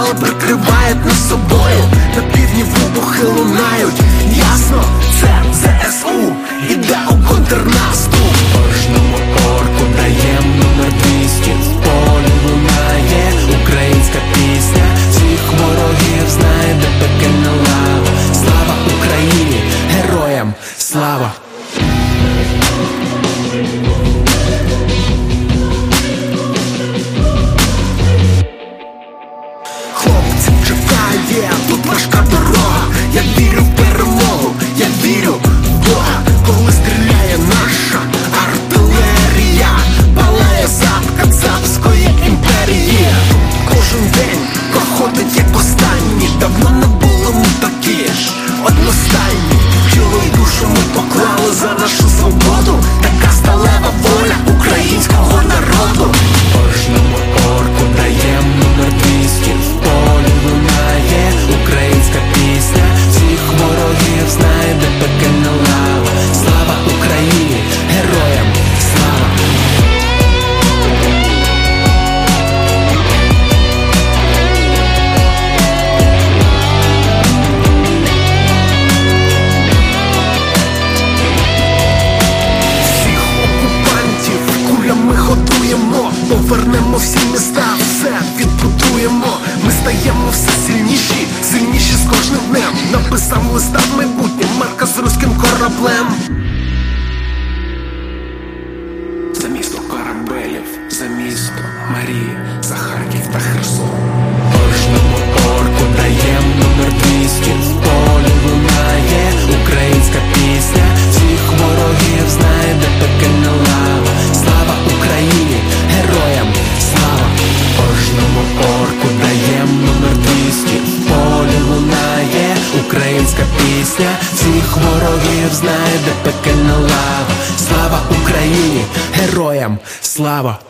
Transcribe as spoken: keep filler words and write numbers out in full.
сили прикривають нас собою. На півдні вибухи лунають. Ясно, це ЗСУ іде у контрнаступ. Кожному орку даєм номер двісті. В полі лунає українська пісня. Всіх ворогів знає, де пекельна лава. Слава Україні, героям слава! Хлопців чекає тут важка дорога. Я вірю в перемогу, я вірю в Бога. Коли стріляє наша артилерія, палає зад Кацапської імперії. Кожен день проходить як останній. Давно не було ми такі ж одностайні. Тіло й душу ми поклали за нашу свободу. Така сталева воля українського народу. Кожному орку даєм номер двісті. В полі лунає українська пісня. Всіх ворогів знає, де пекельна лава. Слава Україні, героям слава! Всіх окупантів кулями годуємо. Повернемо всі міста, все відбудуємо. Ми стаємо все сильніші, сильніші з кожним днем. Написав листа в майбутнє Марка з руським кораблем. За місто корабелів, за місто Марії, за Харків та Херсон. Кожному орку даєм номер двісті. В полі лунає українська пісня. Всіх ворогів знає, де пекельна лава. Слава Україні, героям слава! Кожному орку даєм номер двісті. В полі лунає українська пісня. Всіх ворогів знає, де пекельна лава. Слава Україні, героям слава!